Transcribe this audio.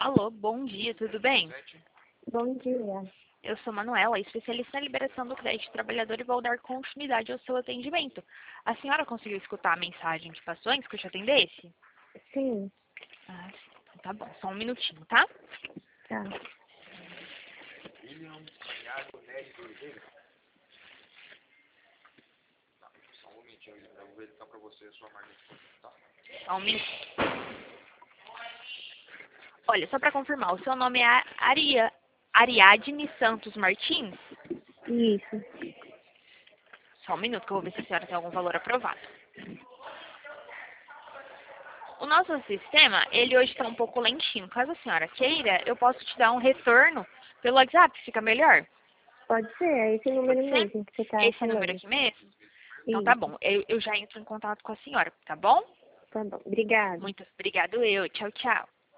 Alô, bom dia, tudo bem? Bom dia. Eu sou Manuela, especialista na liberação do crédito trabalhador e vou dar continuidade ao seu atendimento. A senhora conseguiu escutar a mensagem que passou antes que eu te atendesse? Sim, Ah, sim. Então tá bom, só um minutinho, tá? tá. Só um momentinho, eu vou verificar pra você a sua marca de contato, tá? Só um minutinho. Olha, só para confirmar, o seu nome é Ariadne Santos Martins? Isso. Só um minuto que eu vou ver se a senhora tem algum valor aprovado. O nosso sistema, ele hoje está um pouco lentinho. Caso a senhora queira, eu posso te dar um retorno pelo WhatsApp, fica melhor? Pode ser, é esse número Pode ser? mesmo que você tá Esse número falando. aqui mesmo? Então tá Isso, bom, eu já entro em contato com a senhora, tá bom? tá bom. Obrigada. Muito obrigado eu. Tchau, tchau.